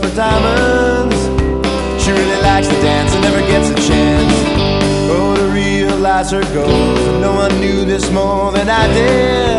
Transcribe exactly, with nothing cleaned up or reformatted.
for diamonds. She really likes to dance and never gets a chance. Oh, to realize her goals, and no one knew this more than I did.